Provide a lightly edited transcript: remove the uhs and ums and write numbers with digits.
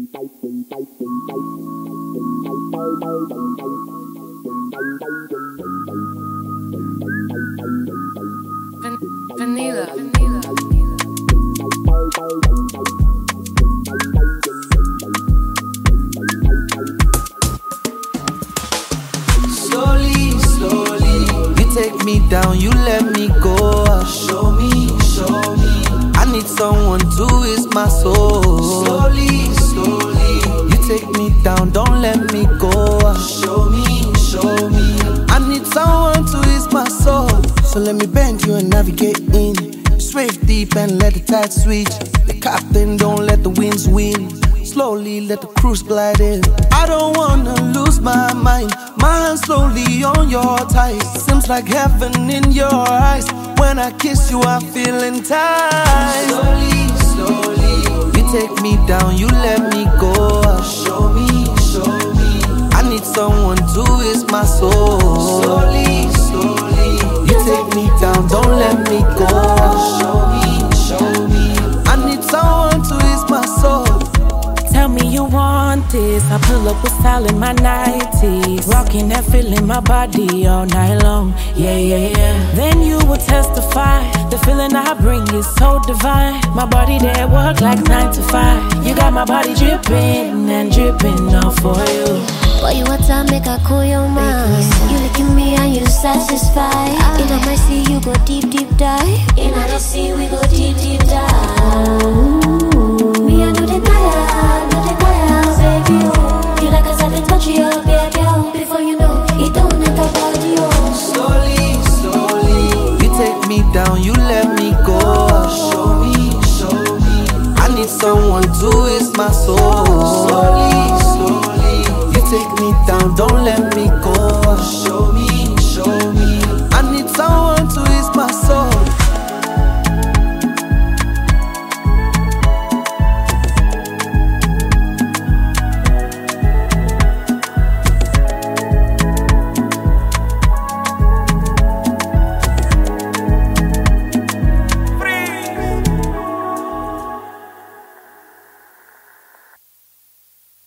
Vanilla. Slowly, slowly, you take me down, you let me go. Show me, show me. I need someone to ease my soul. Slowly, slowly, you take me down, don't let me go. Show me, show me. I need someone to ease my soul. So let me bend you and navigate in. Swave deep and let the tide switch. The captain, don't let the winds win. Slowly let the cruise glide in. I don't wanna lose my mind. My hands slowly on your thighs. Seems like heaven in your eyes. When I kiss you, I'm feeling tight. Slowly, slowly, you take me down, you let me go. Show me, show me. I need someone to ease my soul. Slowly, slowly, you take me down, don't let me go. Show me, show me. I need someone to ease my soul. Tell me you want this. I pull up with style in my 90s. Rocking and feeling my body all night long. Yeah, yeah, yeah. Then you will testify. The feeling I bring is so divine. My body there work like 9 to 5. You got my body dripping and dripping all for you. Boy, you want time, make I cool your mind. You licking me and you satisfied. In my sea, you go deep, deep dive. In the sea, we go deep, deep dive. Me, I know the tire, baby. You like a certain touch, you baby. Before you know, it don't enter body. Slowly, slowly, you take me down, you let me go. Show me, show me. I need someone to ease my soul. Slowly, slowly, you take me down, don't let me go.